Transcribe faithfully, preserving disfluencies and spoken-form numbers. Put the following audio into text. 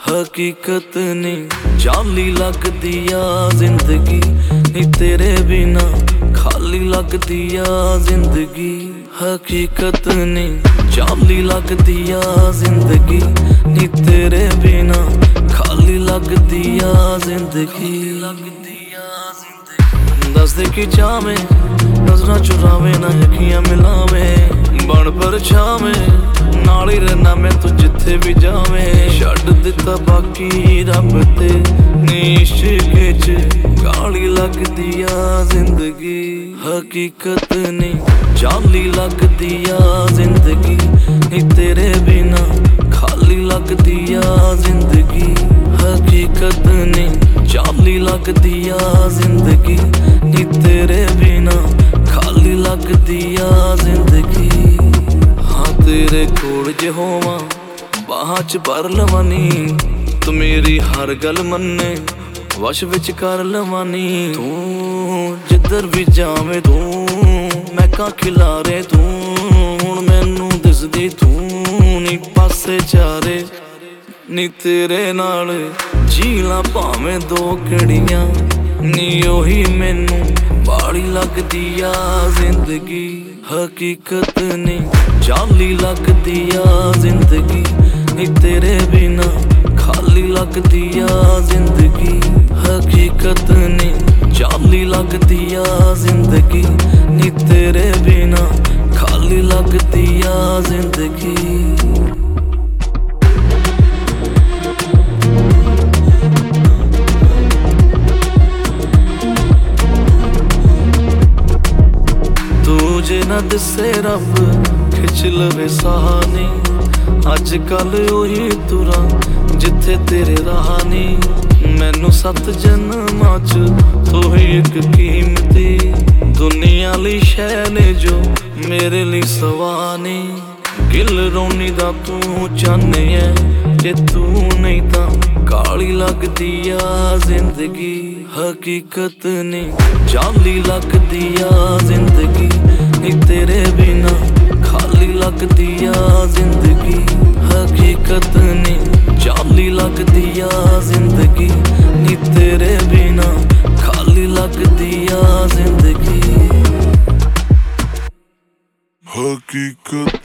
हकीकत नहीं जाली लगदी आ जिंदगी नी तेरे बिना खाली लगदी आ जिंदगी। हकीकत नहीं जाली लगदी आ जिंदगी नी तेरे बिना खाली लगदी आ जिंदगी। दस दे की चावे नजरा चुरावे ना अखियां मिलावे बन पर छावे नाल ही रहना मैं तू जिथे भी जावे। छड्ड दिता बाकी रब ते इश्क च काली लगदी आ जिंदगी। हकीकत नहीं जाली लगदी आ जिंदगी नी तेरे बिना खाली लगदी आ जिंदगी। हकीकत नहीं जाली लगदी आ जिंदगी नी तेरे बिना खाली लगदी आ जिंदगी। हाँ तेरे कोल जे होवां बाहां च भर लवां नी तू मेरी हर गल मन्ने वश विच कर लवां नी। तू जिधर भी जावे तू महकां खिलारे तू हुण मैनू दिसदी तू नी पासे चारे नी तेरे नाल जीला भावें दो घड़ियां नी ओही मैनू बाड़ी लगदी आ जिंदगी। हकीकत नहीं जाली लगदी आ जिंदगी नी तेरे बिना खाली लगदी आ जिंदगी। हकीकत नहीं जाली लगदी आ जिंदगी नी तेरे बिना खाली लगदी आ जिंदगी। जे ना दिसे रब खिच लवे सहानी अज कल उही तुरा जिथे तेरे रहानी। मैनू सत जन्मां च तू ही एक कीमती दुनिया ली शै ने जो मेरे लिए सवानी। गिल रोनी दा तू चाहने है जे तू नहीं तां काली लगदी आ जिंदगी। हकीकत नहीं जाली लगदी आ जिंदगी नी तेरे बिना खाली लगदी आ जिंदगी। हकीकत नहीं जाली लगदी आ जिंदगी नी तेरे बिना खाली लगदी आ जिंदगी। हकीकत